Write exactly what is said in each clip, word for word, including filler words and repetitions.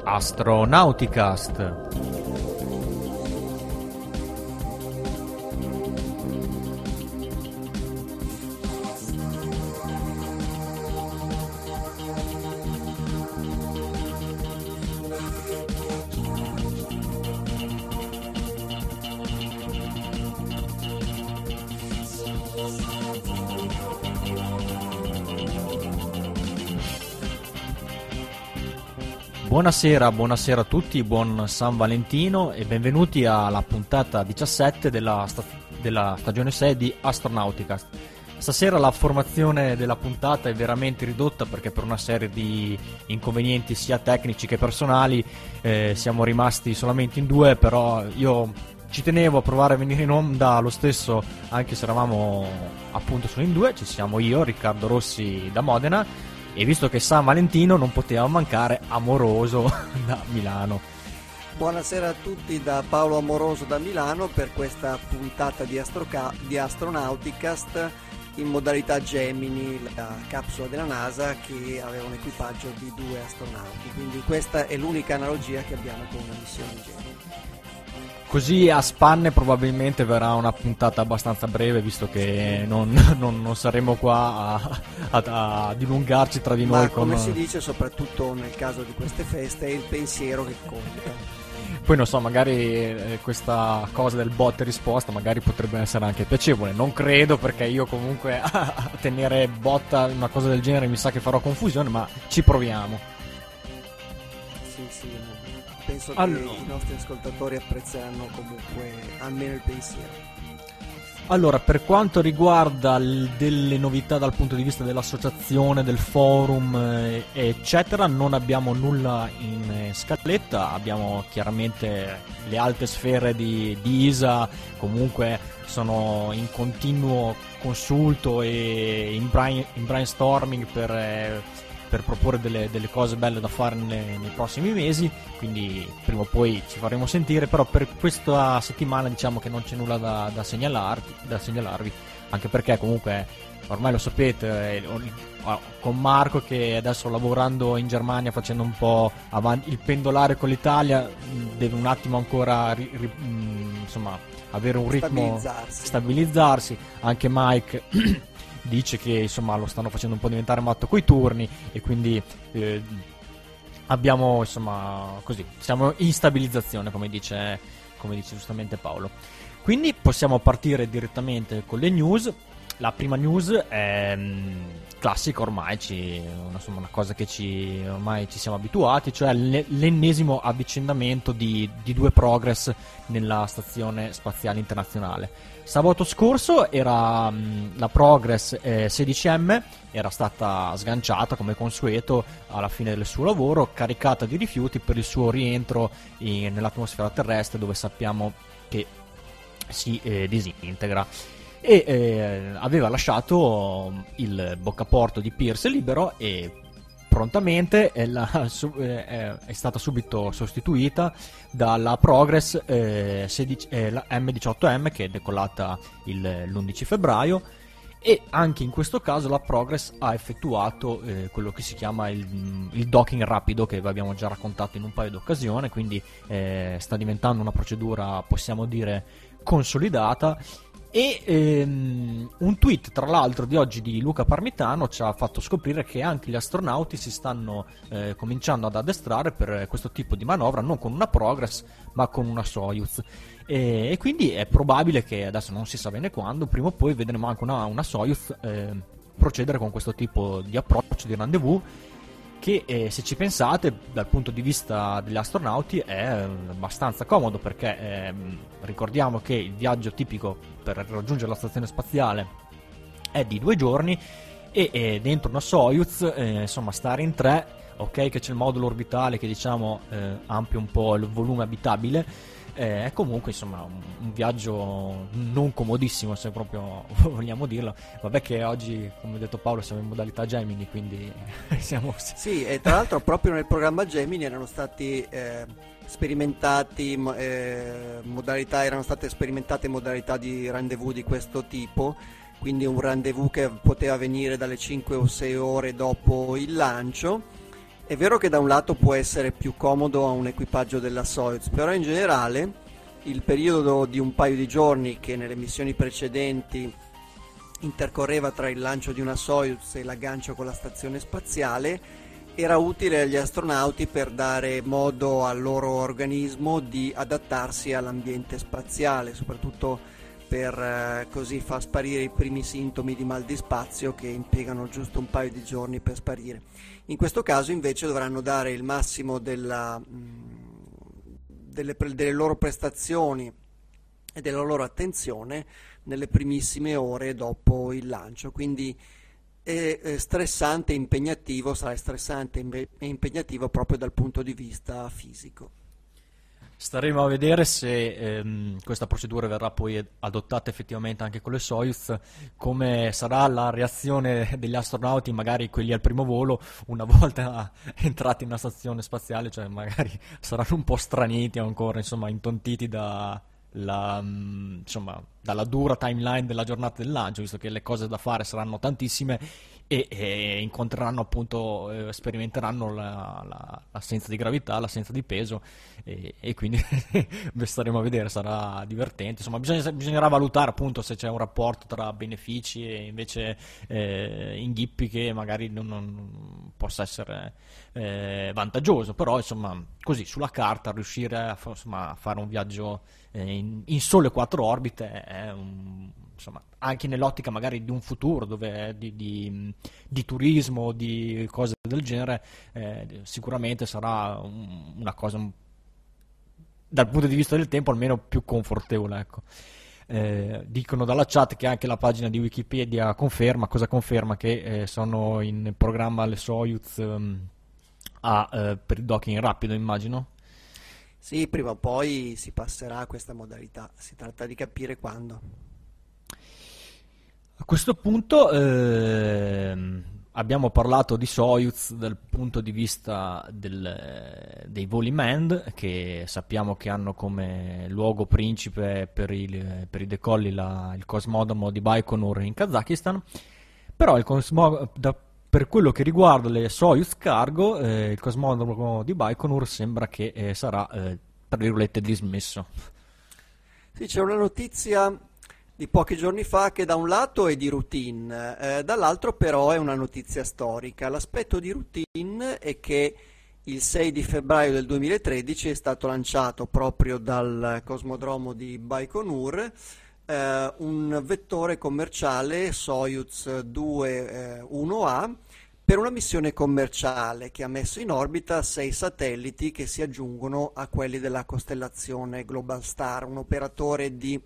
Astronauticast. Buonasera, buonasera a tutti, buon San Valentino e benvenuti alla puntata diciassette della, sta- della stagione sei di Astronauticast. Stasera la formazione della puntata è veramente ridotta perché per una serie di inconvenienti sia tecnici che personali eh, siamo rimasti solamente in due, però io ci tenevo a provare a venire in onda lo stesso anche se eravamo appunto solo in due. Ci siamo io, Riccardo Rossi da Modena, e visto che San Valentino non poteva mancare Amoroso da Milano. Buonasera a tutti da Paolo Amoroso da Milano per questa puntata di, Astroca- di Astronauticast in modalità Gemini, la capsula della NASA che aveva un equipaggio di due astronauti, quindi questa è l'unica analogia che abbiamo con una missione Gemini. Così a spanne probabilmente verrà una puntata abbastanza breve, visto che non, non, non saremo qua a, a, a dilungarci tra di Ma noi. come con... si dice, soprattutto nel caso di queste feste, è il pensiero che conta. Poi non so, magari eh, questa cosa del botta e risposta magari potrebbe essere anche piacevole. Non credo, perché io comunque a tenere botta una cosa del genere mi sa che farò confusione, ma ci proviamo. Sì, sì. Penso allora, che i nostri ascoltatori apprezzeranno comunque almeno il pensiero. Allora, per quanto riguarda l- delle novità dal punto di vista dell'associazione, del forum, eh, eccetera, non abbiamo nulla in eh, scaletta. Abbiamo chiaramente le alte sfere di, di I S A, comunque sono in continuo consulto e in, brain- in brainstorming per... Eh, per proporre delle, delle cose belle da fare nei, nei prossimi mesi, quindi prima o poi ci faremo sentire. Però per questa settimana diciamo che non c'è nulla da, da, segnalarti, da segnalarvi, anche perché comunque ormai lo sapete, eh, con Marco che adesso lavorando in Germania facendo un po' avanti, il pendolare con l'Italia, deve un attimo ancora ri, ri, insomma avere un ritmo, stabilizzarsi, stabilizzarsi. Anche Mike dice che insomma lo stanno facendo un po' diventare matto coi turni, e quindi eh, abbiamo insomma così, siamo in stabilizzazione, come dice, come dice giustamente Paolo. Quindi possiamo partire direttamente con le news. La prima news è mh, classica ormai, ci, insomma una cosa che ci ormai ci siamo abituati, cioè le, l'ennesimo avvicendamento di, di due Progress nella stazione spaziale internazionale. Sabato scorso era mh, la Progress eh, sedici emme, era stata sganciata come consueto alla fine del suo lavoro, caricata di rifiuti per il suo rientro in, nell'atmosfera terrestre, dove sappiamo che si eh, disintegra. E eh, aveva lasciato il boccaporto di Pierce libero, e prontamente è, la, su, eh, è stata subito sostituita dalla Progress eh, sedici, eh, la emme diciotto emme, che è decollata il, l'undici febbraio. E anche in questo caso la Progress ha effettuato eh, quello che si chiama il, il docking rapido, che vi abbiamo già raccontato in un paio di occasioni, quindi eh, sta diventando una procedura, possiamo dire, consolidata. E ehm, un tweet tra l'altro di oggi di Luca Parmitano ci ha fatto scoprire che anche gli astronauti si stanno eh, cominciando ad addestrare per questo tipo di manovra, non con una Progress ma con una Soyuz, e, e quindi è probabile che, adesso non si sa bene quando, prima o poi vedremo anche una, una Soyuz eh, procedere con questo tipo di approccio, di rendezvous, che eh, se ci pensate dal punto di vista degli astronauti è abbastanza comodo, perché eh, ricordiamo che il viaggio tipico per raggiungere la stazione spaziale è di due giorni, e, e dentro una Soyuz eh, insomma stare in tre, ok che c'è il modulo orbitale che diciamo eh, amplia un po' il volume abitabile, è eh, comunque insomma un, un viaggio non comodissimo, se proprio vogliamo dirlo. Vabbè che oggi, come ha detto Paolo, siamo in modalità Gemini, quindi siamo... Sì, e tra l'altro proprio nel programma Gemini erano stati eh, sperimentati eh, modalità, erano state sperimentate modalità di rendezvous di questo tipo, quindi un rendezvous che poteva avvenire dalle cinque o sei ore dopo il lancio. È vero che da un lato può essere più comodo a un equipaggio della Soyuz, però in generale il periodo di un paio di giorni che nelle missioni precedenti intercorreva tra il lancio di una Soyuz e l'aggancio con la stazione spaziale era utile agli astronauti per dare modo al loro organismo di adattarsi all'ambiente spaziale, soprattutto per eh, così far sparire i primi sintomi di mal di spazio che impiegano giusto un paio di giorni per sparire. In questo caso invece dovranno dare il massimo della, mh, delle, delle loro prestazioni e della loro attenzione nelle primissime ore dopo il lancio, quindi è, è stressante e impegnativo, sarà stressante e impegnativo proprio dal punto di vista fisico. Staremo a vedere se ehm, questa procedura verrà poi adottata effettivamente anche con le Soyuz, come sarà la reazione degli astronauti, magari quelli al primo volo, una volta entrati in una stazione spaziale, cioè magari saranno un po' straniti ancora, insomma, intontiti da, la, insomma, dalla dura timeline della giornata del lancio, visto che le cose da fare saranno tantissime e, e incontreranno appunto, eh, sperimenteranno la, la, l'assenza di gravità, l'assenza di peso e, e quindi staremo a vedere, sarà divertente. Insomma, bisogna, bisognerà valutare appunto se c'è un rapporto tra benefici e invece eh, inghippi che magari non, non possa essere eh, vantaggioso, però insomma così sulla carta riuscire a, insomma, a fare un viaggio eh, in, in sole quattro orbite è un, insomma, anche nell'ottica magari di un futuro dove di, di, di turismo, di cose del genere, eh, sicuramente sarà un, una cosa un, dal punto di vista del tempo almeno più confortevole, ecco. Eh, dicono dalla chat che anche la pagina di Wikipedia conferma, cosa conferma? Che eh, sono in programma le Soyuz um, a, eh, per il docking rapido, immagino. Sì, prima o poi si passerà a questa modalità, si tratta di capire quando. A questo punto ehm, abbiamo parlato di Soyuz dal punto di vista del, dei voli manned, che sappiamo che hanno come luogo principe per, il, per i decolli la, il cosmodromo di Baikonur in Kazakistan, però il cosmo, da, per quello che riguarda le Soyuz Cargo, eh, il cosmodromo di Baikonur sembra che eh, sarà, eh, tra virgolette, dismesso. Sì, c'è una notizia di pochi giorni fa che da un lato è di routine, eh, dall'altro però è una notizia storica. L'aspetto di routine è che il sei di febbraio del duemilatredici è stato lanciato proprio dal cosmodromo di Baikonur eh, un vettore commerciale Soyuz duemila A per una missione commerciale che ha messo in orbita sei satelliti che si aggiungono a quelli della costellazione Globalstar, un operatore di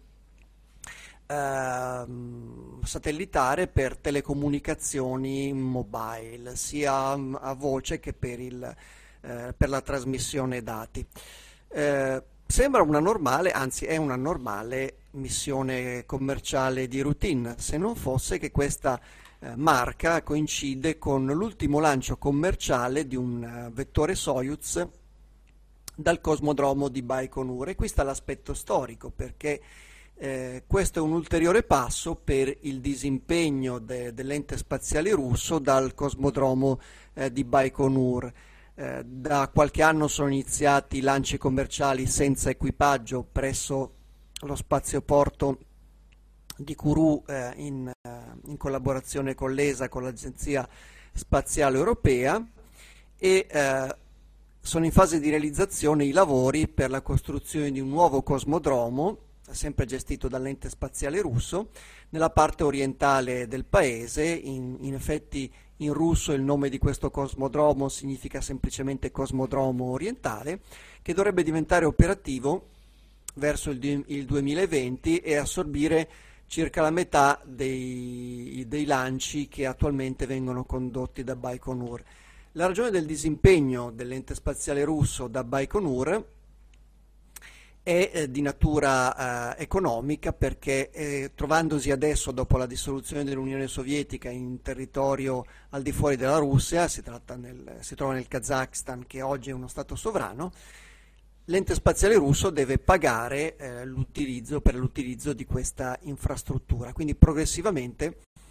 eh, satellitare per telecomunicazioni mobile, sia a voce che per, il, eh, per la trasmissione dati. Eh, sembra una normale, anzi è una normale missione commerciale di routine, se non fosse che questa eh, marca coincide con l'ultimo lancio commerciale di un uh, vettore Soyuz dal cosmodromo di Baikonur. E qui sta l'aspetto storico, perché Eh, questo è un ulteriore passo per il disimpegno de- dell'ente spaziale russo dal cosmodromo eh, di Baikonur. Eh, da qualche anno sono iniziati lanci commerciali senza equipaggio presso lo spazioporto di Kourou eh, in, eh, in collaborazione con l'E S A, con l'Agenzia Spaziale Europea, e eh, sono in fase di realizzazione i lavori per la costruzione di un nuovo cosmodromo sempre gestito dall'ente spaziale russo, nella parte orientale del paese. In, in effetti in russo il nome di questo cosmodromo significa semplicemente cosmodromo orientale, che dovrebbe diventare operativo verso il, il duemilaventi e assorbire circa la metà dei, dei lanci che attualmente vengono condotti da Baikonur. La ragione del disimpegno dell'ente spaziale russo da Baikonur è eh, di natura eh, economica, perché eh, trovandosi adesso dopo la dissoluzione dell'Unione Sovietica in territorio al di fuori della Russia, si, tratta nel, si trova nel Kazakistan, che oggi è uno stato sovrano, l'ente spaziale russo deve pagare eh, l'utilizzo, per l'utilizzo di questa infrastruttura, quindi progressivamente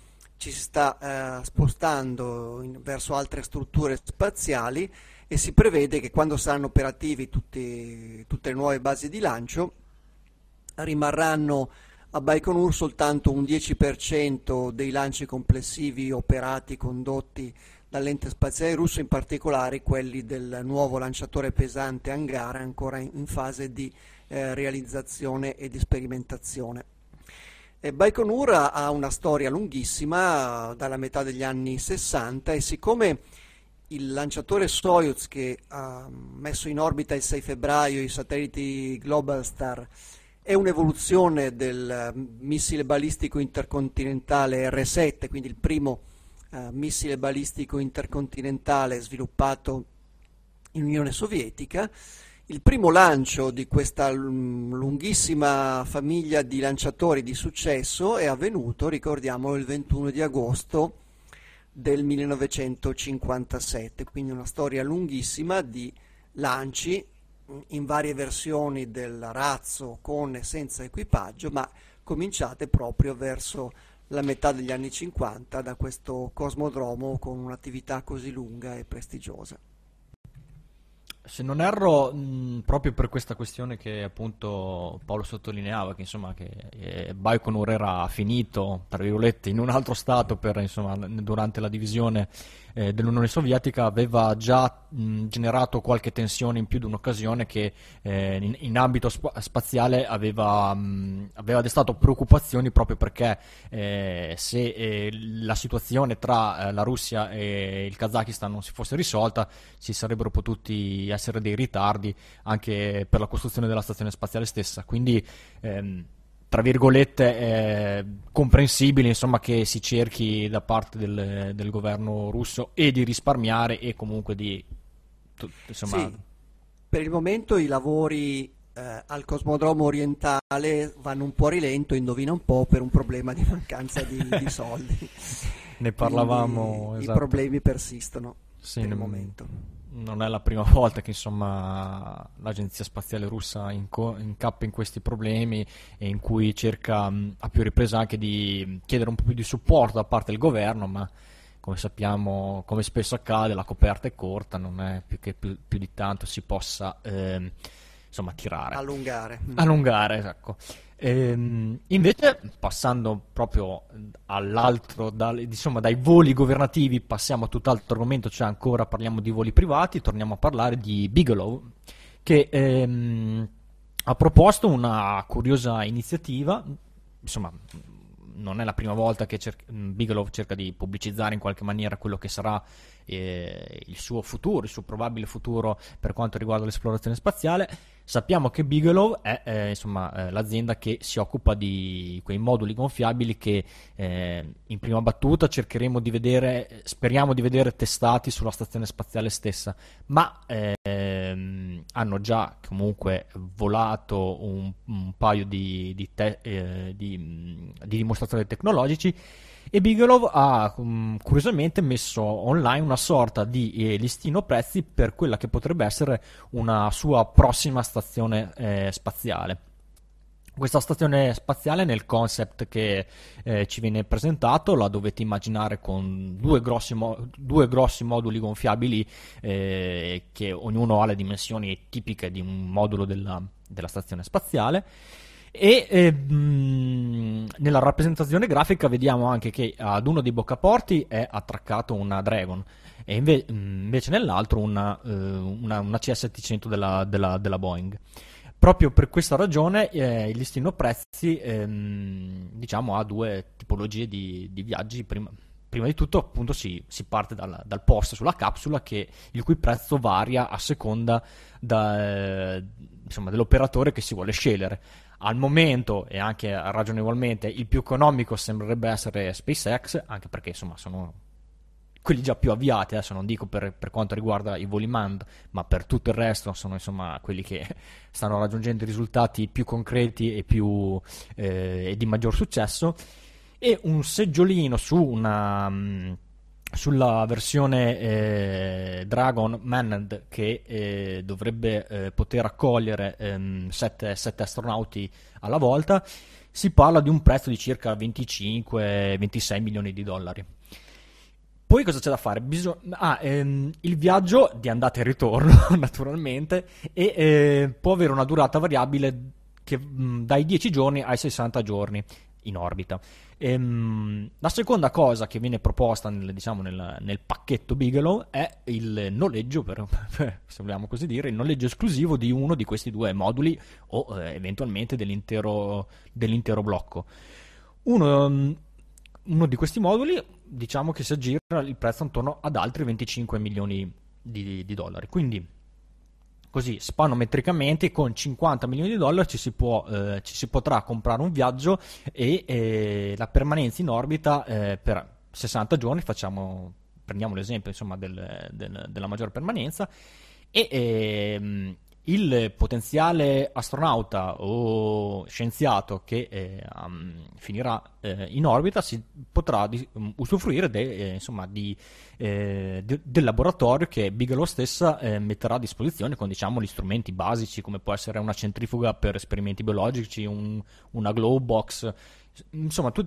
ci si sta eh, spostando in- verso altre strutture spaziali e si prevede che quando saranno operativi tutti- tutte le nuove basi di lancio rimarranno a Baikonur soltanto un dieci per cento dei lanci complessivi operati condotti dall'ente spaziale russo, in particolare quelli del nuovo lanciatore pesante Angara, ancora in, in fase di eh, realizzazione e di sperimentazione. E Baikonur ha ha una storia lunghissima, eh, dalla metà degli anni sessanta, e siccome il lanciatore Soyuz, che ha messo in orbita il sei febbraio i satelliti Globalstar, è un'evoluzione del eh, missile balistico intercontinentale R sette, quindi il primo eh, missile balistico intercontinentale sviluppato in Unione Sovietica. Il primo lancio di questa mm, lunghissima famiglia di lanciatori di successo è avvenuto, ricordiamolo, il ventuno di agosto del millenovecentocinquantasette, quindi una storia lunghissima di lanci in varie versioni del razzo con e senza equipaggio, ma cominciate proprio verso la metà degli anni cinquanta da questo cosmodromo con un'attività così lunga e prestigiosa. Se non erro, mh, proprio per questa questione che appunto Paolo sottolineava, che insomma che eh, Baikonur era finito, tra virgolette, in un altro stato per, insomma, n- durante la divisione eh, dell'Unione Sovietica, aveva già mh, generato qualche tensione in più di un'occasione che eh, in, in ambito spa- spaziale aveva, mh, aveva destato preoccupazioni, proprio perché eh, se eh, la situazione tra eh, la Russia e il Kazakistan non si fosse risolta, ci sarebbero potuti essere dei ritardi anche per la costruzione della stazione spaziale stessa. Quindi ehm, tra virgolette è comprensibile, insomma, che si cerchi da parte del, del governo russo e di risparmiare e comunque di tu- insomma. Sì, per il momento i lavori eh, al cosmodromo orientale vanno un po' a rilento, indovina un po', per un problema di mancanza di, di soldi. Ne Quindi parlavamo, i esatto. problemi persistono Sì, per il ne- momento. non è la prima volta che insomma l'agenzia spaziale russa inco- incappa in questi problemi, e in cui cerca mh, a più riprese anche di chiedere un po' più di supporto da parte del governo, ma come sappiamo, come spesso accade, la coperta è corta, non è più che più, più di tanto si possa ehm, insomma tirare. Allungare. Mm. Allungare, ecco. Ehm, invece, passando proprio all'altro, dal- insomma, dai voli governativi passiamo a tutt'altro argomento, cioè ancora parliamo di voli privati, torniamo a parlare di Bigelow, che ehm, ha proposto una curiosa iniziativa. Insomma, non è la prima volta che cer- Bigelow cerca di pubblicizzare in qualche maniera quello che sarà eh, il suo futuro, il suo probabile futuro per quanto riguarda l'esplorazione spaziale. Sappiamo che Bigelow è eh, insomma, eh, l'azienda che si occupa di quei moduli gonfiabili che eh, in prima battuta cercheremo di vedere, speriamo di vedere testati sulla stazione spaziale stessa, ma ehm, hanno già comunque volato un, un paio di, di, te- eh, di, di dimostratori tecnologici. E Bigelow ha um, curiosamente messo online una sorta di eh, listino prezzi per quella che potrebbe essere una sua prossima stazione eh, spaziale. Questa stazione spaziale, nel concept che eh, ci viene presentato, la dovete immaginare con due grossi, mo- due grossi moduli gonfiabili eh, che ognuno ha le dimensioni tipiche di un modulo della, della stazione spaziale. E eh, mh, nella rappresentazione grafica vediamo anche che ad uno dei boccaporti è attraccato una Dragon, e inve- mh, invece nell'altro una, eh, una, una C S settecento della, della, della Boeing. Proprio per questa ragione eh, il listino prezzi ehm, diciamo ha due tipologie di, di viaggi. Prima, prima di tutto appunto si, si parte dal, dal post sulla capsula, che, il cui prezzo varia a seconda da, eh, insomma, dell'operatore che si vuole scegliere. Al momento, e anche ragionevolmente, il più economico sembrerebbe essere SpaceX, anche perché insomma sono quelli già più avviati. Adesso non dico per, per quanto riguarda i voli manned, ma per tutto il resto sono insomma quelli che stanno raggiungendo i risultati più concreti e, più, eh, e di maggior successo. E un seggiolino su una... mh, sulla versione eh, Dragon Manned, che eh, dovrebbe eh, poter accogliere ehm, sette, sette astronauti alla volta, si parla di un prezzo di circa venticinque ventisei milioni di dollari. Poi cosa c'è da fare? Bisog- ah, ehm, il viaggio di andata e ritorno, naturalmente, e eh, può avere una durata variabile che, mh, dai dieci giorni ai sessanta giorni in orbita. Ehm, la seconda cosa che viene proposta nel, diciamo, nel, nel pacchetto Bigelow è il noleggio, per, per, se vogliamo così dire, il noleggio esclusivo di uno di questi due moduli o eh, eventualmente dell'intero, dell'intero blocco. Uno, um, uno di questi moduli, diciamo che si aggira il prezzo intorno ad altri venticinque milioni di, di dollari. Quindi, così, spanometricamente, con cinquanta milioni di dollari ci si, può, eh, ci si potrà comprare un viaggio e eh, la permanenza in orbita eh, per sessanta giorni, facciamo, prendiamo l'esempio insomma, del, del, della maggiore permanenza, e ehm, il potenziale astronauta o scienziato che eh, um, finirà eh, in orbita si potrà di, um, usufruire de, eh, insomma, di, eh, de, del laboratorio che Bigelow stessa eh, metterà a disposizione con, diciamo, gli strumenti basici, come può essere una centrifuga per esperimenti biologici, un, una glow box, insomma tu,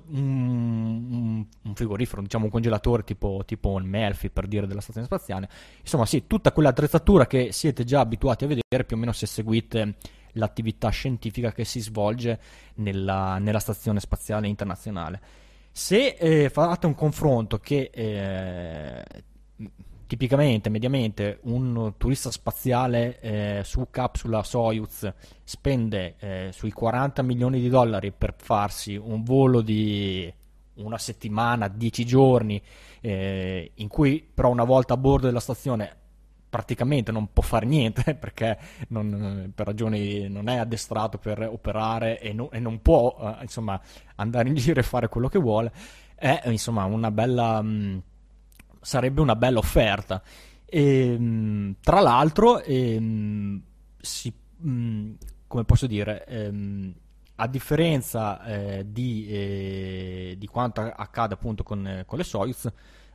un, un frigorifero, diciamo un congelatore tipo, tipo il Melfi, per dire, della stazione spaziale. Insomma sì, tutta quell'attrezzatura che siete già abituati a vedere più o meno se seguite l'attività scientifica che si svolge nella, nella stazione spaziale internazionale. Se eh, fate un confronto che eh, tipicamente, mediamente, un turista spaziale eh, su capsula Soyuz spende eh, sui quaranta milioni di dollari per farsi un volo di una settimana, dieci giorni, eh, in cui però una volta a bordo della stazione praticamente non può fare niente perché non, per ragioni non è addestrato per operare e, no, e non può eh, insomma andare in giro e fare quello che vuole, è insomma una bella mh, sarebbe una bella offerta. E, mh, tra l'altro ehm, si, mh, come posso dire, ehm, a differenza eh, di, eh, di quanto accade appunto con, con le Soyuz,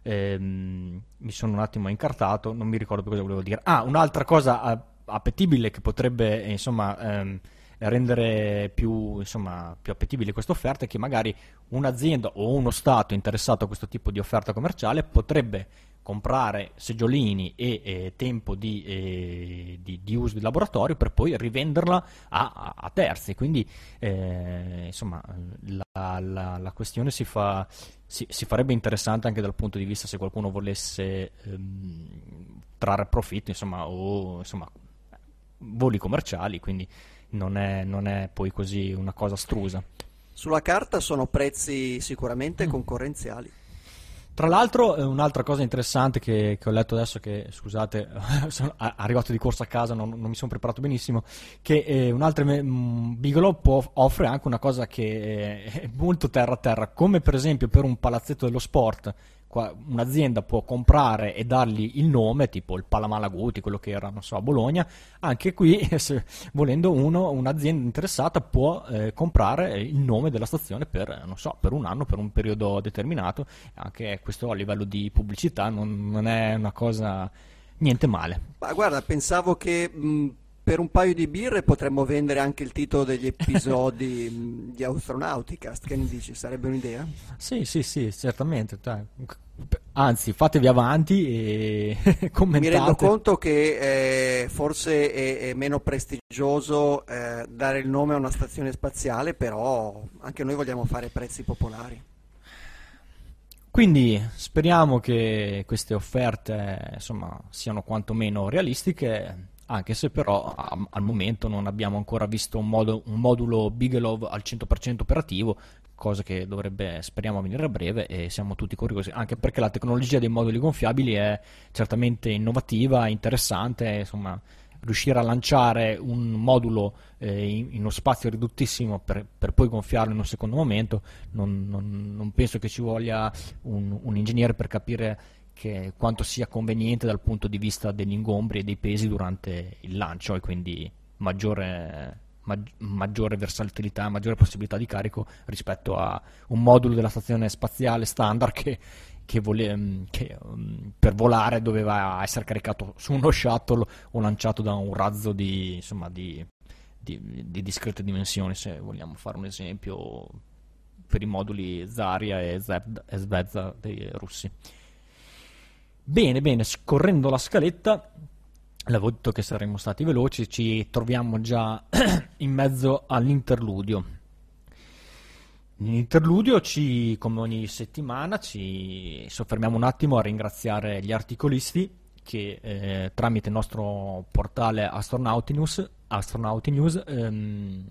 ehm, mi sono un attimo incartato, non mi ricordo più cosa volevo dire. Ah, un'altra cosa a- appetibile che potrebbe eh, insomma ehm, rendere più, insomma, più appetibile questa offerta è che magari un'azienda o uno stato interessato a questo tipo di offerta commerciale potrebbe comprare seggiolini e eh, tempo di, eh, di, di uso di laboratorio per poi rivenderla a, a, a terzi. Quindi eh, insomma la, la, la questione si, fa, si, si farebbe interessante anche dal punto di vista se qualcuno volesse ehm, trarre profitto, insomma, o insomma voli commerciali, quindi non è, non è poi così una cosa astrusa. Sulla carta sono prezzi sicuramente Mm. concorrenziali. Tra l'altro, eh, un'altra cosa interessante che, che ho letto adesso, che scusate, sono a- arrivato di corsa a casa, non, non mi sono preparato benissimo, che eh, un altro me- mh, Bigelow può- offre anche una cosa che è molto terra a terra, come per esempio per un palazzetto dello sport. Qua un'azienda può comprare e dargli il nome, tipo il Palamalaguti, quello che era, non so, a Bologna. Anche qui, se, volendo uno, un'azienda interessata può eh, comprare il nome della stazione per, non so, per un anno, per un periodo determinato. Anche questo a livello di pubblicità non, non è una cosa niente male. Ma guarda, pensavo che mh, per un paio di birre potremmo vendere anche il titolo degli episodi mh, di Astronauticast. Che ne dici? Sarebbe un'idea? Sì, sì, sì, certamente. Cioè, anzi, fatevi avanti e Mi commentate. rendo conto che eh, forse è, è meno prestigioso eh, dare il nome a una stazione spaziale, però anche noi vogliamo fare prezzi popolari. Quindi speriamo che queste offerte insomma siano quantomeno realistiche, anche se però a- al momento non abbiamo ancora visto un, modo- un modulo Bigelow al cento per cento operativo, cosa che dovrebbe, speriamo, venire a breve, e siamo tutti curiosi, anche perché la tecnologia dei moduli gonfiabili è certamente innovativa, interessante, insomma riuscire a lanciare un modulo eh, in, in uno spazio ridottissimo per, per poi gonfiarlo in un secondo momento, non, non- non penso che ci voglia un, un ingegnere per capire che quanto sia conveniente dal punto di vista degli ingombri e dei pesi durante il lancio, e quindi maggiore, mag- maggiore versatilità, maggiore possibilità di carico rispetto a un modulo della stazione spaziale standard che, che, vole- che, um, per volare doveva essere caricato su uno shuttle o lanciato da un razzo di, insomma, di, di, di discrete dimensioni, se vogliamo fare un esempio, per i moduli Zarya e Zvezda dei russi. Bene, bene, scorrendo la scaletta, l'avevo detto che saremmo stati veloci, ci troviamo già in mezzo all'interludio. Nell'interludio, ci, come ogni settimana, ci soffermiamo un attimo a ringraziare gli articolisti che eh, tramite il nostro portale Astronauti News, Astronauti News ehm,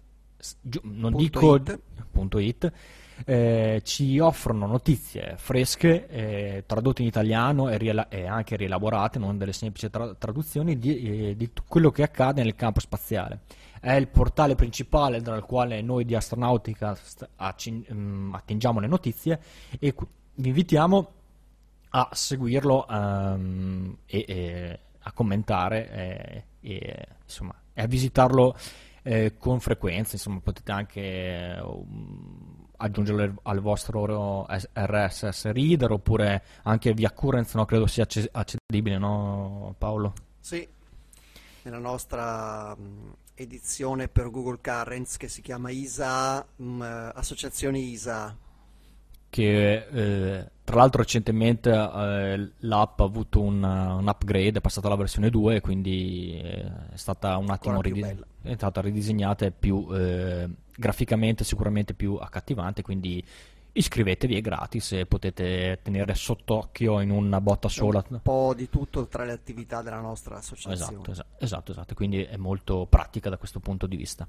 non punto dico it. punto it, eh, ci offrono notizie fresche, eh, tradotte in italiano e, riela- e anche rielaborate, non delle semplici tra- traduzioni, di, eh, di t- quello che accade nel campo spaziale. È il portale principale dal quale noi di Astronautica st- acci- um, attingiamo le notizie, e cu- vi invitiamo a seguirlo um, e, e a commentare e, e, insomma, e a visitarlo eh, con frequenza. Insomma, potete anche um, aggiungerlo al vostro R S S Reader, oppure anche via Currents, no? Credo sia acce- accessibile, no, Paolo? Sì, nella nostra mh, edizione per Google Currents, che si chiama I S A, mh, Associazione I S A. Che eh, tra l'altro recentemente eh, l'app ha avuto un, un upgrade, è passata alla versione due, quindi eh, è stata un attimo ridis- è stata ridisegnata e più eh, graficamente sicuramente più accattivante, quindi iscrivetevi, è gratis e potete tenere sott'occhio in una botta sola un po' di tutto tra le attività della nostra associazione. Esatto, esatto, esatto, esatto. Quindi è molto pratica da questo punto di vista.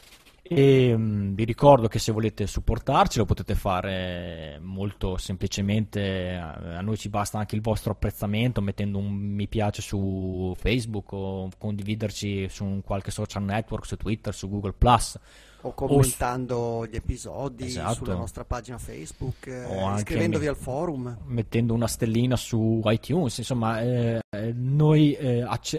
E um, vi ricordo che se volete supportarci lo potete fare molto semplicemente, a noi ci basta anche il vostro apprezzamento mettendo un mi piace su Facebook, o condividerci su un qualche social network, su Twitter, su Google Plus, o commentando o su... gli episodi, esatto, sulla nostra pagina Facebook, o eh, iscrivendovi me... al forum, mettendo una stellina su iTunes. Insomma, eh, noi eh, acce-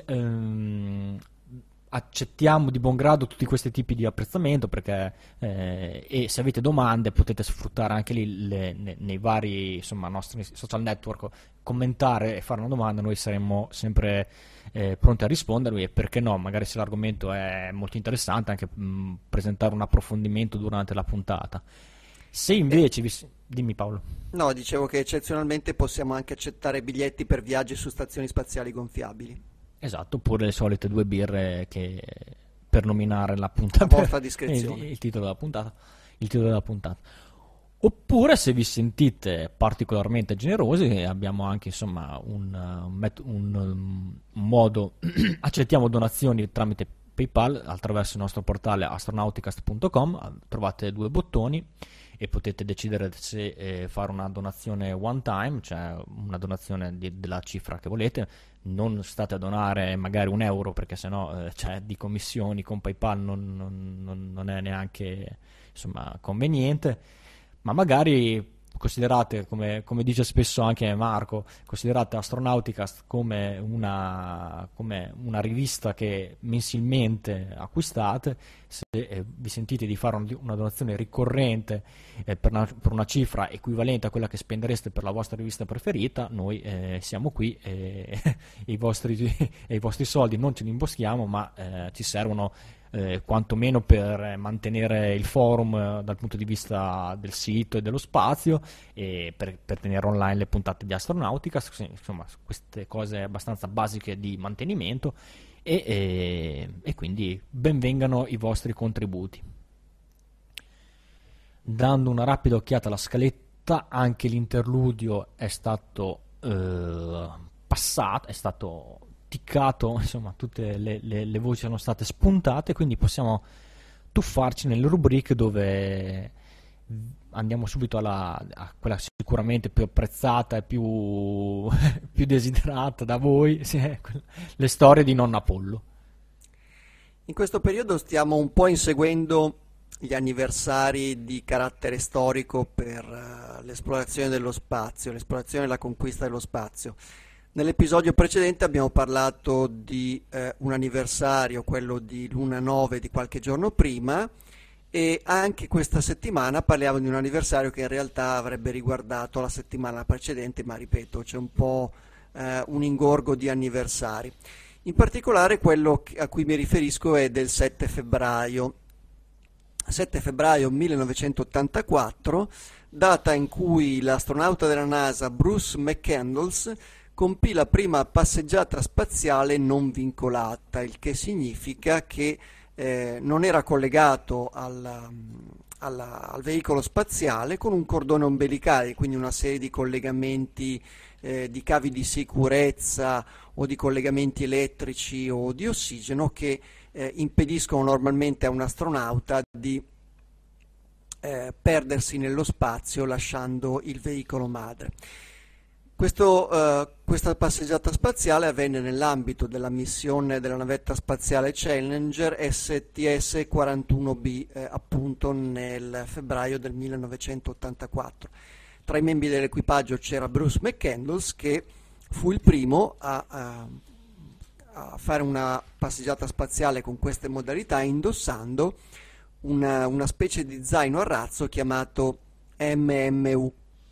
ehm, accettiamo di buon grado tutti questi tipi di apprezzamento, perché eh, e se avete domande potete sfruttare anche lì le, ne, nei vari, insomma, nostri social network, commentare e fare una domanda. Noi saremmo sempre eh, pronti a rispondervi, e perché no, magari se l'argomento è molto interessante, anche mh, presentare un approfondimento durante la puntata. Se invece vi... Dimmi, Paolo. No, dicevo che eccezionalmente possiamo anche accettare biglietti per viaggi su stazioni spaziali gonfiabili. Esatto, oppure le solite due birre, che per nominare la puntata, a vostra discrezione, il, il titolo della puntata, il titolo della puntata. Oppure, se vi sentite particolarmente generosi, abbiamo anche, insomma, un, un, un, un modo accettiamo donazioni tramite PayPal attraverso il nostro portale astronauticast punto com. Trovate due bottoni e potete decidere se eh, fare una donazione one time, cioè una donazione di, della cifra che volete. Non state a donare magari un euro, perché sennò eh, cioè, di commissioni con PayPal non, non, non è neanche, insomma, conveniente, ma magari considerate, come, come dice spesso anche Marco, considerate Astronauticast come una, come una rivista che mensilmente acquistate. Se eh, vi sentite di fare un, una donazione ricorrente eh, per, una, per una cifra equivalente a quella che spendereste per la vostra rivista preferita, noi eh, siamo qui e i vostri, e i vostri soldi non ce li imboschiamo, ma eh, ci servono Eh, quantomeno per mantenere il forum eh, dal punto di vista del sito e dello spazio, e per, per tenere online le puntate di Astronautica, insomma, queste cose abbastanza basiche di mantenimento, e, e, e quindi benvengano i vostri contributi. Dando una rapida occhiata alla scaletta, anche l'interludio è stato eh, passato, è stato ticcato, insomma, tutte le, le, le voci sono state spuntate, quindi possiamo tuffarci nelle rubriche, dove andiamo subito alla, a quella sicuramente più apprezzata e più, più desiderata da voi, le storie di nonna Apollo. In questo periodo stiamo un po' inseguendo gli anniversari di carattere storico per uh, l'esplorazione dello spazio, l'esplorazione e la conquista dello spazio. Nell'episodio precedente abbiamo parlato di eh, un anniversario, quello di Luna nove di qualche giorno prima, e anche questa settimana parliamo di un anniversario che in realtà avrebbe riguardato la settimana precedente, ma ripeto, c'è un po' eh, un ingorgo di anniversari. In particolare quello a cui mi riferisco è del sette febbraio. sette febbraio millenovecentottantaquattro, data in cui l'astronauta della NASA Bruce McCandless compì la prima passeggiata spaziale non vincolata, il che significa che eh, non era collegato alla, alla, al veicolo spaziale con un cordone ombelicale, quindi una serie di collegamenti, eh, di cavi di sicurezza o di collegamenti elettrici o di ossigeno che eh, impediscono normalmente a un astronauta di eh, perdersi nello spazio lasciando il veicolo madre. Questo, eh, questa passeggiata spaziale avvenne nell'ambito della missione della navetta spaziale Challenger S T S quarantuno B, eh, appunto nel febbraio del millenovecentottantaquattro. Tra i membri dell'equipaggio c'era Bruce McCandless, che fu il primo a, a, a fare una passeggiata spaziale con queste modalità, indossando una, una specie di zaino a razzo chiamato M M U,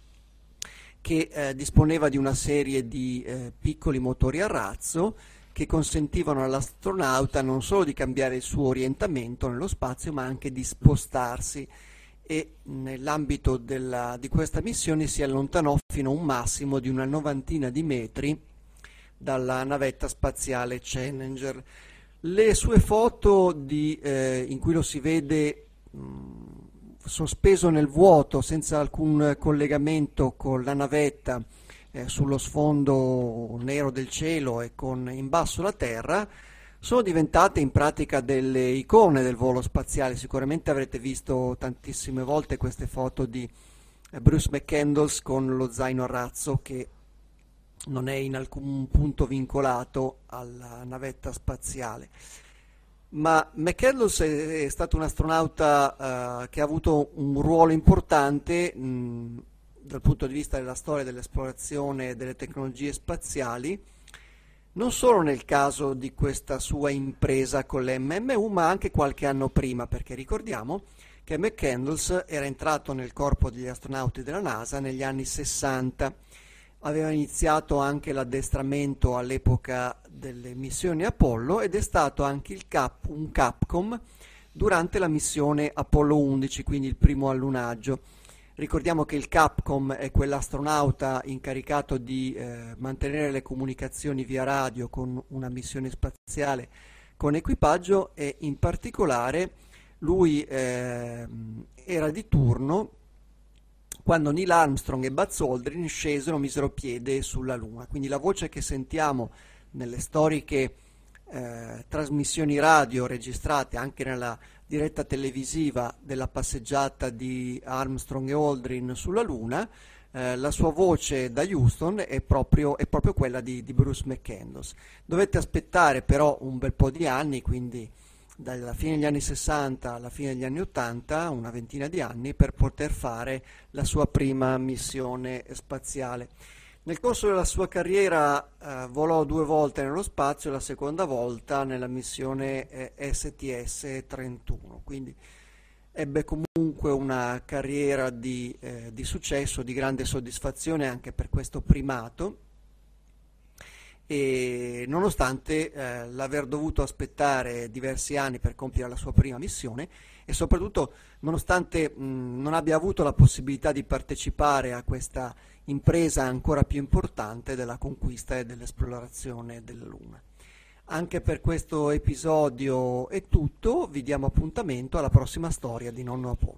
che eh, disponeva di una serie di eh, piccoli motori a razzo che consentivano all'astronauta non solo di cambiare il suo orientamento nello spazio, ma anche di spostarsi, e nell'ambito della, di questa missione si allontanò fino a un massimo di una novantina di metri dalla navetta spaziale Challenger. Le sue foto di, eh, in cui lo si vede mh, sospeso nel vuoto senza alcun collegamento con la navetta, eh, sullo sfondo nero del cielo e con in basso la terra, sono diventate in pratica delle icone del volo spaziale. Sicuramente avrete visto tantissime volte queste foto di eh, Bruce McCandless con lo zaino a razzo, che non è in alcun punto vincolato alla navetta spaziale. Ma McCandless è stato un astronauta uh, che ha avuto un ruolo importante mh, dal punto di vista della storia dell'esplorazione e delle tecnologie spaziali, non solo nel caso di questa sua impresa con l'M M U, ma anche qualche anno prima, perché ricordiamo che McCandless era entrato nel corpo degli astronauti della NASA negli anni sessanta. Aveva iniziato anche l'addestramento all'epoca delle missioni Apollo ed è stato anche il cap, un Capcom durante la missione Apollo undici, quindi il primo allunaggio. Ricordiamo che il Capcom è quell'astronauta incaricato di eh, mantenere le comunicazioni via radio con una missione spaziale con equipaggio, e in particolare lui eh, era di turno quando Neil Armstrong e Buzz Aldrin scesero, misero piede sulla Luna. Quindi la voce che sentiamo nelle storiche eh, trasmissioni radio registrate anche nella diretta televisiva della passeggiata di Armstrong e Aldrin sulla Luna, eh, la sua voce da Houston è proprio, è proprio quella di, di Bruce McCandless. Dovette aspettare però un bel po' di anni, quindi dalla fine degli anni sessanta alla fine degli anni ottanta, una ventina di anni, per poter fare la sua prima missione spaziale. Nel corso della sua carriera eh, volò due volte nello spazio, la seconda volta nella missione eh, S T S trentuno, quindi ebbe comunque una carriera di, eh, di successo, di grande soddisfazione anche per questo primato, e nonostante eh, l'aver dovuto aspettare diversi anni per compiere la sua prima missione, e soprattutto nonostante mh, non abbia avuto la possibilità di partecipare a questa impresa ancora più importante della conquista e dell'esplorazione della Luna. Anche per questo episodio è tutto, vi diamo appuntamento alla prossima storia di Nonno Apollo.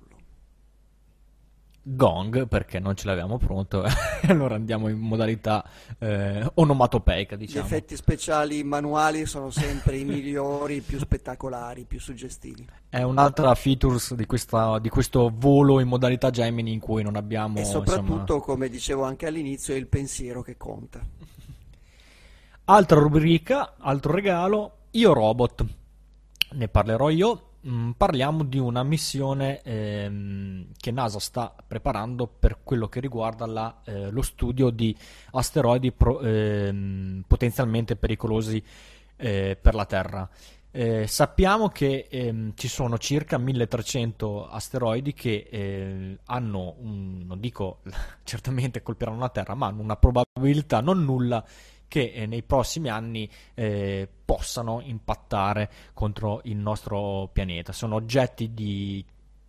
Gong, perché non ce l'avevamo pronto, allora andiamo in modalità eh, onomatopeica, diciamo. Gli effetti speciali manuali sono sempre i migliori, i più spettacolari, i più suggestivi. È un'altra features di, questa, di questo volo in modalità Gemini in cui non abbiamo... E soprattutto, insomma... come dicevo anche all'inizio, è il pensiero che conta. Altra rubrica, altro regalo, Io Robot. Ne parlerò io. Mm, parliamo di una missione ehm, che NASA sta preparando per quello che riguarda la, eh, lo studio di asteroidi pro, ehm, potenzialmente pericolosi eh, per la Terra. Eh, sappiamo che ehm, ci sono circa milletrecento asteroidi che eh, hanno, un, non dico certamente colpiranno la Terra, ma hanno una probabilità non nulla che eh, nei prossimi anni eh, possano impattare contro il nostro pianeta. Sono oggetti di,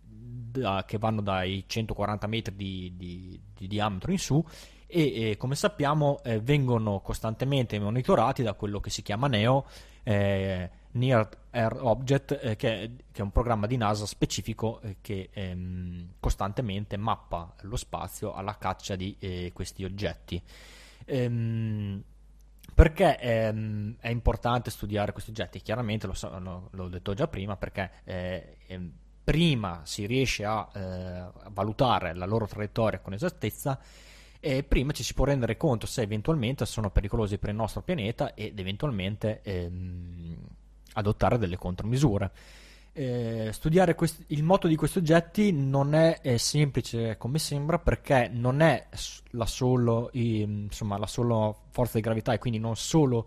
da, che vanno dai centoquaranta metri di, di, di diametro in su e eh, come sappiamo eh, vengono costantemente monitorati da quello che si chiama NEO, eh, Near Earth Object, eh, che, che è un programma di NASA specifico eh, che ehm, costantemente mappa lo spazio alla caccia di eh, questi oggetti. Ehm, perché ehm, è importante studiare questi oggetti? Chiaramente lo so, no, l'ho detto già prima, perché eh, ehm, prima si riesce a, eh, a valutare la loro traiettoria con esattezza, e prima ci si può rendere conto se eventualmente sono pericolosi per il nostro pianeta ed eventualmente ehm, adottare delle contromisure. Eh, studiare quest- il moto di questi oggetti non è, è semplice come sembra, perché non è la solo, i, insomma, la sola forza di gravità, e quindi non solo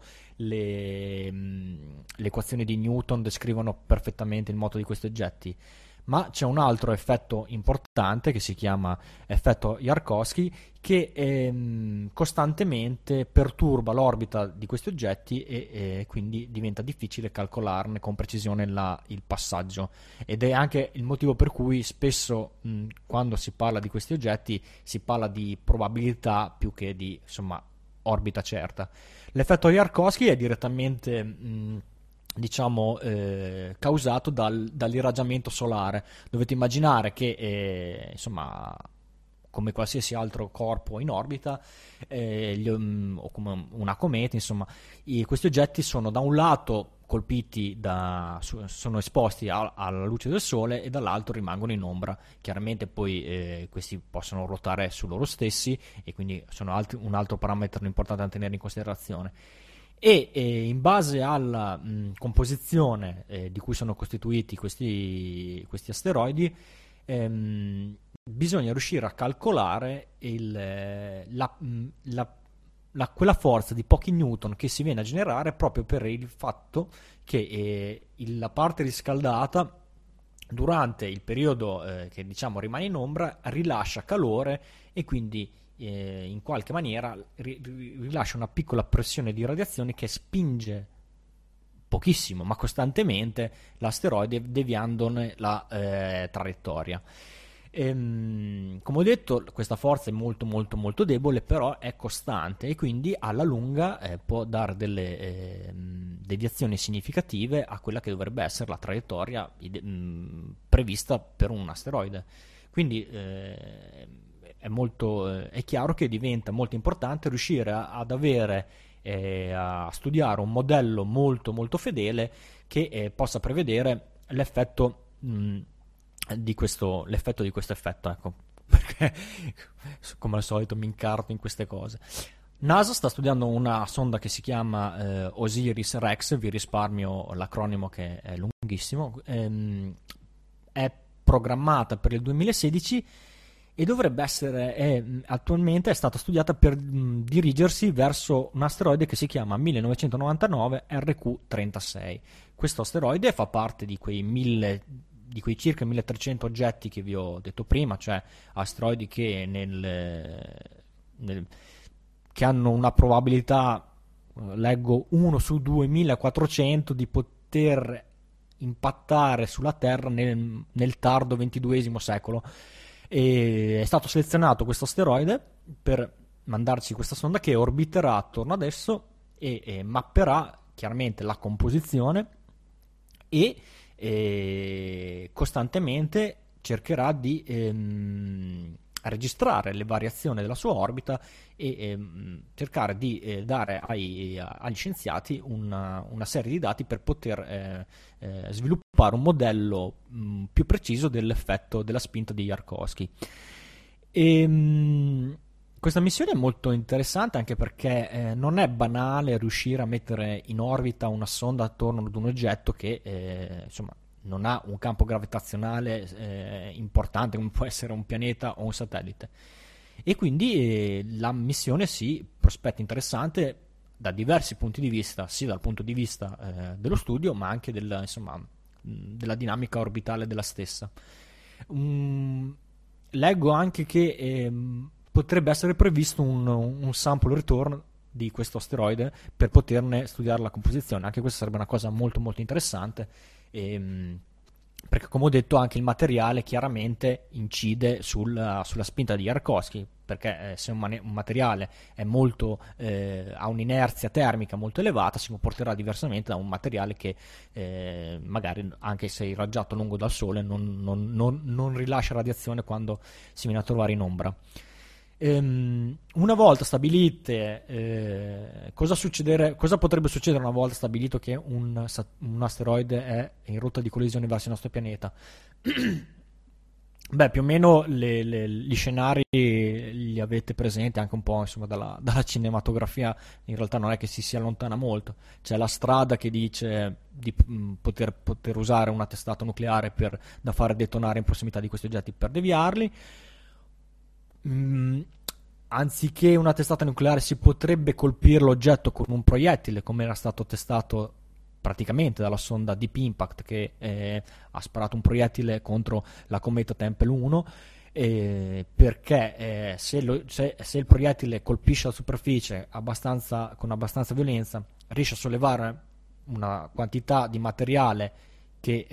le, le equazioni di Newton descrivono perfettamente il moto di questi oggetti, ma c'è un altro effetto importante che si chiama effetto Yarkovsky, che ehm, costantemente perturba l'orbita di questi oggetti e, e quindi diventa difficile calcolarne con precisione la, il passaggio, ed è anche il motivo per cui spesso mh, quando si parla di questi oggetti si parla di probabilità più che di, insomma, orbita certa. L'effetto Yarkovsky è direttamente mh, diciamo eh, causato dal, dall'irraggiamento solare. Dovete immaginare che eh, insomma, come qualsiasi altro corpo in orbita eh, gli, um, o come una cometa, insomma, i, questi oggetti sono da un lato colpiti da, sono esposti a, alla luce del sole, e dall'altro rimangono in ombra. Chiaramente poi eh, questi possono ruotare su loro stessi, e quindi sono altri, un altro parametro importante da tenere in considerazione. E eh, in base alla mh, composizione eh, di cui sono costituiti questi, questi asteroidi, ehm, bisogna riuscire a calcolare il, eh, la, mh, la, la, quella forza di pochi newton che si viene a generare proprio per il fatto che eh, il, la parte riscaldata durante il periodo eh, che diciamo rimane in ombra rilascia calore, e quindi eh, in qualche maniera ri- rilascia una piccola pressione di radiazione che spinge pochissimo ma costantemente l'asteroide, deviandone la eh, traiettoria. Ehm, come ho detto, questa forza è molto molto molto debole, però è costante, e quindi alla lunga eh, può dare delle eh, deviazioni significative a quella che dovrebbe essere la traiettoria ide- mh, prevista per un asteroide. Quindi eh, è, molto, eh, è chiaro che diventa molto importante riuscire a, ad avere eh, a studiare un modello molto molto fedele che eh, possa prevedere l'effetto mh, di questo, l'effetto di questo effetto, ecco, perché come al solito mi incarto in queste cose. NASA sta studiando una sonda che si chiama eh, Osiris-Rex, vi risparmio l'acronimo che è lunghissimo, ehm, è programmata per il duemilasedici e dovrebbe essere, è, attualmente è stata studiata per mh, dirigersi verso un asteroide che si chiama millenovecentonovantanove R Q trentasei. Questo asteroide fa parte di quei mille di quei circa milletrecento oggetti che vi ho detto prima, cioè asteroidi che, nel, nel, che hanno una probabilità, leggo, uno su duemilaquattrocento di poter impattare sulla Terra nel, nel tardo ventiduesimo secolo. E è stato selezionato questo asteroide per mandarci questa sonda che orbiterà attorno ad esso e, e mapperà chiaramente la composizione e e costantemente cercherà di ehm, registrare le variazioni della sua orbita e ehm, cercare di eh, dare ai, agli scienziati una, una serie di dati per poter eh, eh, sviluppare un modello mh, più preciso dell'effetto della spinta di Yarkovsky. E, mh, questa missione è molto interessante anche perché eh, non è banale riuscire a mettere in orbita una sonda attorno ad un oggetto che eh, insomma non ha un campo gravitazionale eh, importante come può essere un pianeta o un satellite, e quindi eh, la missione si prospetta interessante da diversi punti di vista, sia dal punto di vista eh, dello studio ma anche del, insomma, della dinamica orbitale della stessa. Um, leggo anche che ehm, potrebbe essere previsto un, un sample return di questo asteroide per poterne studiare la composizione. Anche questa sarebbe una cosa molto molto interessante, ehm, perché come ho detto anche il materiale chiaramente incide sulla, sulla spinta di Yarkovsky, perché eh, se un, mane- un materiale è molto, eh, ha un'inerzia termica molto elevata, si comporterà diversamente da un materiale che eh, magari, anche se irraggiato lungo dal Sole, non, non- non- non rilascia radiazione quando si viene a trovare in ombra. Ehm, una volta stabilite, eh, cosa, succedere- cosa potrebbe succedere una volta stabilito che un, sa- un asteroide è in rotta di collisione verso il nostro pianeta? Beh, più o meno le- le- gli scenari li avete presenti anche un po', insomma, dalla, dalla cinematografia. In realtà non è che si si allontana molto. C'è la strada che dice di mh, poter, poter usare una testata nucleare per- da fare detonare in prossimità di questi oggetti per deviarli. Mm, Anziché una testata nucleare si potrebbe colpire l'oggetto con un proiettile, come era stato testato praticamente dalla sonda Deep Impact, che eh, ha sparato un proiettile contro la cometa Tempel uno, eh, perché eh, se, lo- se- se il proiettile colpisce la superficie abbastanza- con abbastanza violenza, riesce a sollevare una quantità di materiale che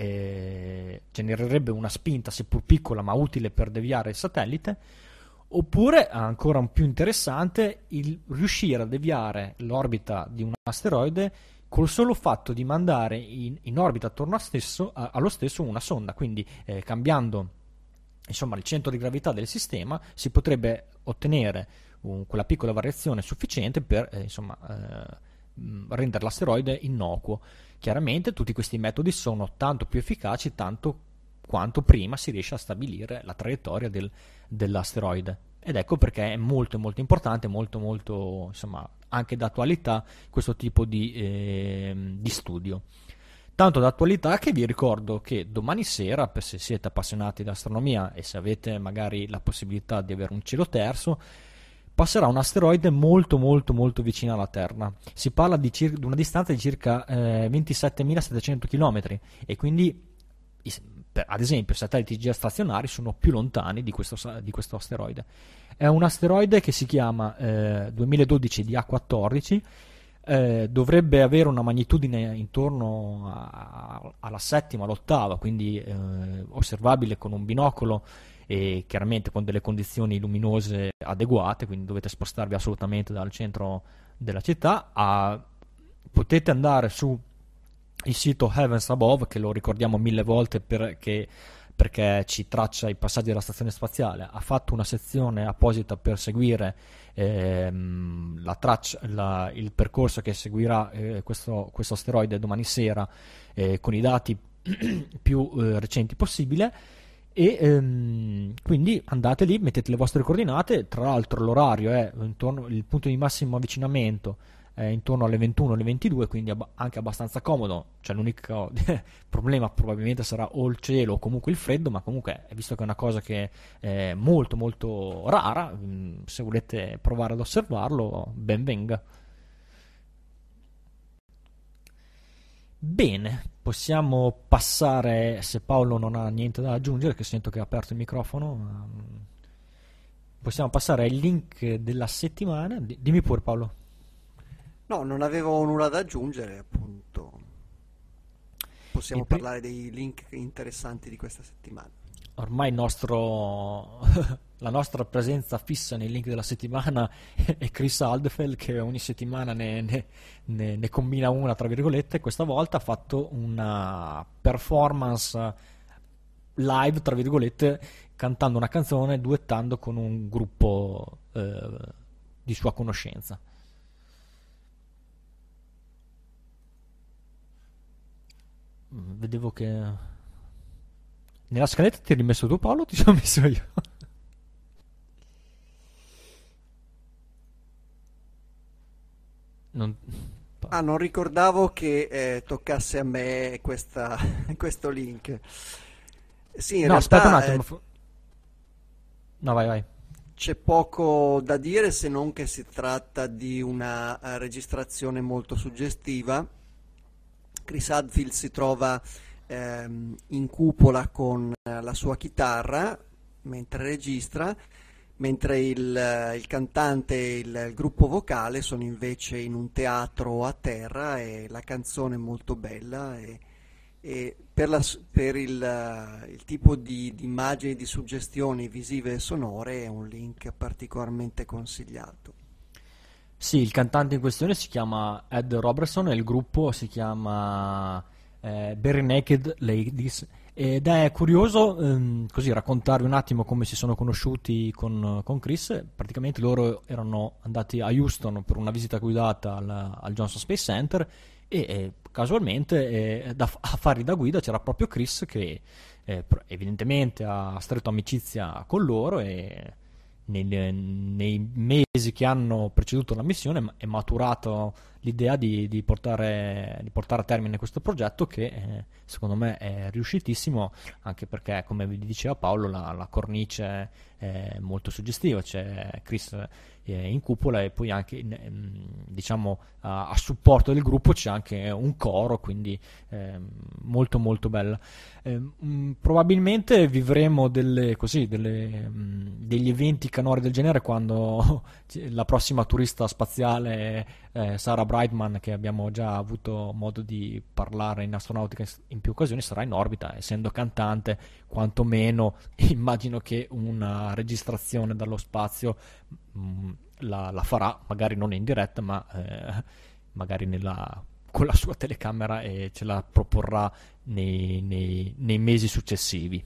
eh, genererebbe una spinta, seppur piccola ma utile per deviare il satellite. Oppure, ancora più interessante, il riuscire a deviare l'orbita di un asteroide col solo fatto di mandare in, in orbita attorno a stesso- a- allo stesso una sonda. Quindi, eh, cambiando, insomma, il centro di gravità del sistema, si potrebbe ottenere un- quella piccola variazione sufficiente per eh, insomma, eh, mh, rendere l'asteroide innocuo. Chiaramente tutti questi metodi sono tanto più efficaci tanto quanto prima si riesce a stabilire la traiettoria del, dell'asteroide. Ed ecco perché è molto molto importante, molto molto, insomma, anche d'attualità questo tipo di, eh, di studio. Tanto d'attualità che vi ricordo che domani sera, per se siete appassionati di astronomia e se avete magari la possibilità di avere un cielo terzo, passerà un asteroide molto molto molto vicino alla Terra. Si parla di, cir- di una distanza di circa eh, ventisettemilasettecento chilometri, e quindi i- per- ad esempio i satelliti geostazionari sono più lontani di questo, sa- di questo asteroide. È un asteroide che si chiama eh, duemiladodici D A quattordici, eh, dovrebbe avere una magnitudine intorno a- alla settima, all'ottava, quindi eh, osservabile con un binocolo e chiaramente con delle condizioni luminose adeguate, quindi dovete spostarvi assolutamente dal centro della città. A- potete andare su il sito Heavens Above, che lo ricordiamo mille volte perché, perché ci traccia i passaggi della stazione spaziale. Ha fatto una sezione apposita per seguire ehm, la traccia, la- il percorso che seguirà eh, questo, questo asteroide domani sera, eh, con i dati più eh, recenti possibile. E ehm, quindi andate lì, mettete le vostre coordinate. Tra l'altro l'orario è intorno, il punto di massimo avvicinamento è intorno alle ventuno, alle ventidue, quindi abba- anche abbastanza comodo. Cioè l'unico problema probabilmente sarà o il cielo o comunque il freddo, ma comunque, visto che è una cosa che è molto molto rara, mh, se volete provare ad osservarlo, ben venga. Bene, possiamo passare, se Paolo non ha niente da aggiungere, che sento che ha aperto il microfono, ehm, possiamo passare ai link della settimana. Di- Dimmi pure, Paolo. No, non avevo nulla da aggiungere, appunto. Il Possiamo pri- parlare dei link interessanti di questa settimana. Ormai il nostro, la nostra presenza fissa nei link della settimana è Chris Aldefeld, che ogni settimana ne, ne- ne- ne combina una, tra virgolette. Questa volta ha fatto una performance live, tra virgolette, cantando una canzone, duettando con un gruppo eh, di sua conoscenza. Mm, Vedevo che nella scaletta ti eri messo tu, Paolo, o ti sono messo io? Non... Ah, non ricordavo che eh, toccasse a me questa- questo link. Sì, in No, aspetta un realtà attimo. eh, f- No, vai, vai. c'è poco da dire se non che si tratta di una eh, registrazione molto suggestiva. Chris Hadfield si trova ehm, in cupola con eh, la sua chitarra mentre registra, mentre il, il cantante e il, il gruppo vocale sono invece in un teatro a terra e la canzone è molto bella e, e per, la, per il, il tipo di, di immagini, di suggestioni visive e sonore è un link particolarmente consigliato. Sì, il cantante in questione si chiama Ed Robertson e il gruppo si chiama eh, Bare Naked Ladies. Ed è curioso ehm, così raccontarvi un attimo come si sono conosciuti con, con Chris. Praticamente loro erano andati a Houston per una visita guidata al, al Johnson Space Center e eh, casualmente eh, da, a fargli da guida c'era proprio Chris che eh, evidentemente ha stretto amicizia con loro e nei, nei mesi che hanno preceduto la missione è maturato l'idea di, di, portare, di portare a termine questo progetto che eh, secondo me è riuscitissimo, anche perché come vi diceva Paolo la, la cornice è molto suggestiva, c'è Chris in cupola e poi anche diciamo a, a supporto del gruppo c'è anche un coro, quindi eh, molto molto bella. Eh, mh, probabilmente vivremo delle, così, delle, mh, degli eventi canori del genere quando la prossima turista spaziale eh, Sarah Brightman, che abbiamo già avuto modo di parlare in astronautica in più occasioni, sarà in orbita. Essendo cantante, quantomeno immagino che una registrazione dallo spazio mh, la, la farà, magari non in diretta ma eh, magari nella, con la sua telecamera, e ce la proporrà nei, nei, nei mesi successivi.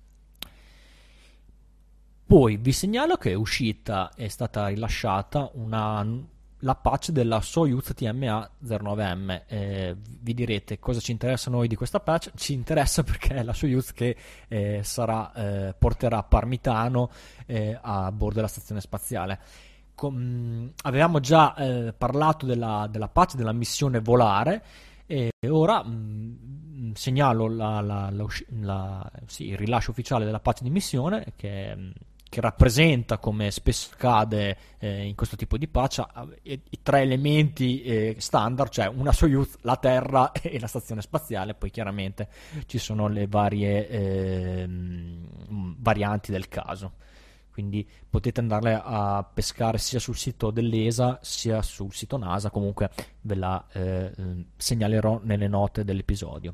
Poi vi segnalo che è uscita, è stata rilasciata una, la patch della Soyuz T M A zero nove M. Eh, vi direte cosa ci interessa a noi di questa patch. Ci interessa perché è la Soyuz che eh, sarà, eh, porterà Parmitano eh, a bordo della stazione spaziale. Com- avevamo già eh, parlato della, della patch della missione volare e ora mh, segnalo la, la, la, la, sì, il rilascio ufficiale della patch di missione che che rappresenta, come spesso accade eh, in questo tipo di patch, i, i tre elementi eh, standard, cioè una Soyuz, la Terra e la stazione spaziale. Poi chiaramente ci sono le varie eh, varianti del caso, quindi potete andarle a pescare sia sul sito dell'E S A sia sul sito NASA. Comunque ve la eh, segnalerò nelle note dell'episodio.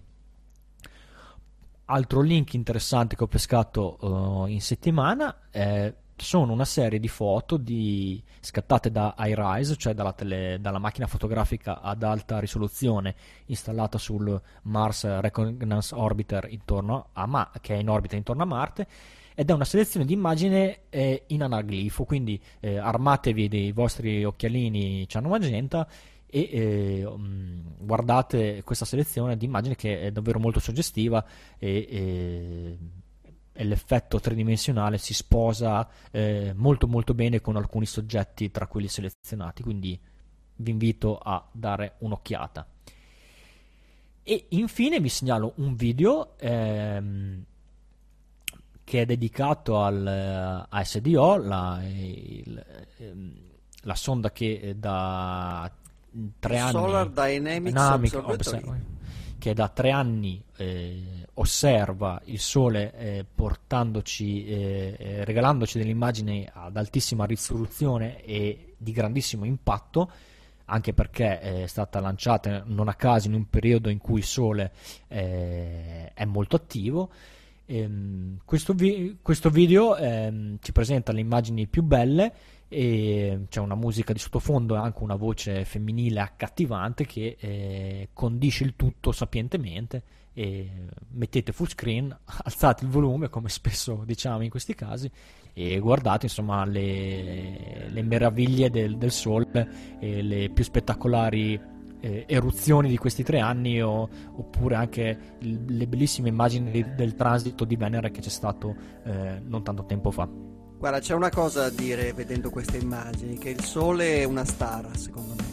Altro link interessante che ho pescato uh, in settimana eh, sono una serie di foto di, scattate da iRise, cioè dalla, tele, dalla macchina fotografica ad alta risoluzione installata sul Mars Reconnaissance Orbiter intorno a Ma- che è in orbita intorno a Marte, ed è una selezione di immagini eh, in anaglifo, quindi eh, armatevi dei vostri occhialini ciano magenta e eh, guardate questa selezione di immagini che è davvero molto suggestiva e, e, e l'effetto tridimensionale si sposa eh, molto molto bene con alcuni soggetti tra quelli selezionati, quindi vi invito a dare un'occhiata. E infine vi segnalo un video ehm, che è dedicato al A S D O, la, il, la sonda che da tre anni Solar Dynamics Dynamic Observatory, Observatory, che da tre anni eh, osserva il Sole eh, portandoci eh, regalandoci delle immagini ad altissima risoluzione e di grandissimo impatto, anche perché è stata lanciata non a caso in un periodo in cui il Sole eh, è molto attivo. Ehm, questo, vi- questo video ehm, ci presenta le immagini più belle e c'è una musica di sottofondo e anche una voce femminile accattivante che eh, condisce il tutto sapientemente. E mettete full screen, alzate il volume come spesso diciamo in questi casi e guardate insomma le, le meraviglie del, del Sole e le più spettacolari eh, eruzioni di questi tre anni o, oppure anche il, le bellissime immagini di, del transito di Venere che c'è stato eh, non tanto tempo fa. Guarda, c'è una cosa da dire vedendo queste immagini, che il Sole è una star, secondo me.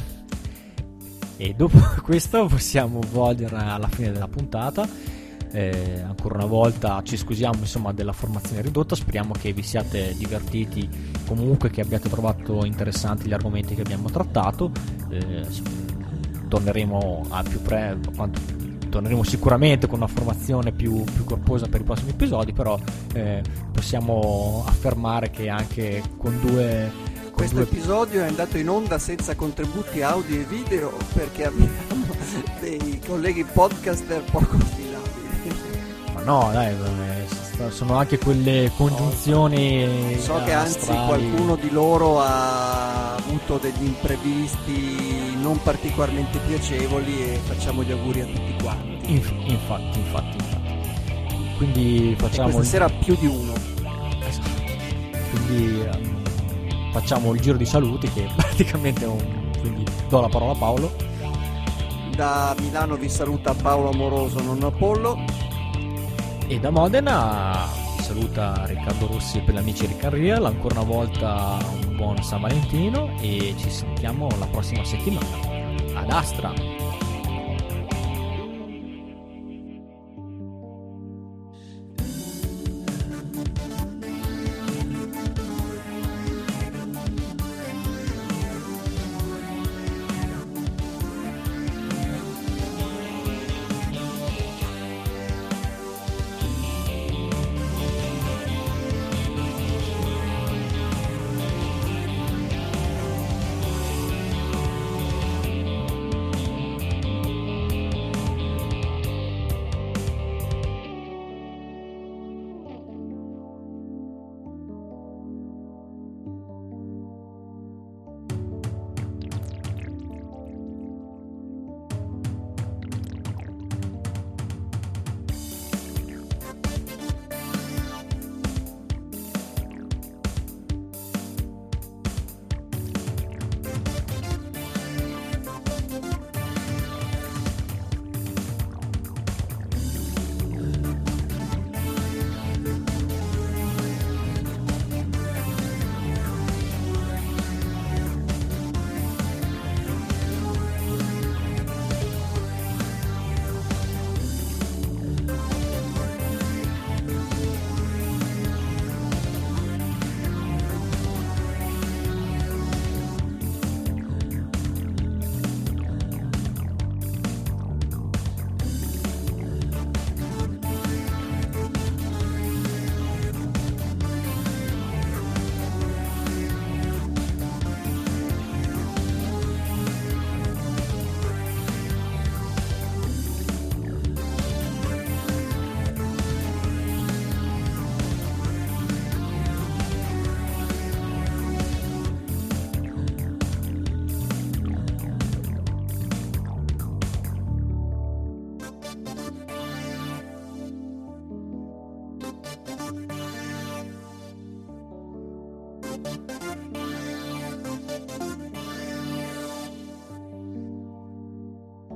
E dopo questo possiamo volgere alla fine della puntata. Eh, ancora una volta ci scusiamo insomma della formazione ridotta, speriamo che vi siate divertiti, comunque che abbiate trovato interessanti gli argomenti che abbiamo trattato. Eh, torneremo a più pre- quanto torneremo sicuramente con una formazione più, più corposa per i prossimi episodi, però eh, possiamo affermare che anche con due con questo due... episodio è andato in onda senza contributi audio e video perché abbiamo dei colleghi podcaster poco sfilabili. Ma no, dai, sono anche quelle congiunzioni. So che anzi qualcuno di loro ha avuto degli imprevisti non particolarmente piacevoli e facciamo gli auguri a tutti quanti. Inf- infatti, infatti, infatti. Quindi facciamo. E questa sera più di uno. Esatto. Quindi um, facciamo il giro di saluti, che praticamente è un. Quindi do la parola a Paolo. Da Milano vi saluta Paolo Amoroso, non Apollo. E da Modena saluta Riccardo Rossi per gli amici di Carriel. Ancora una volta un buon San Valentino e ci sentiamo la prossima settimana. Ad Astra!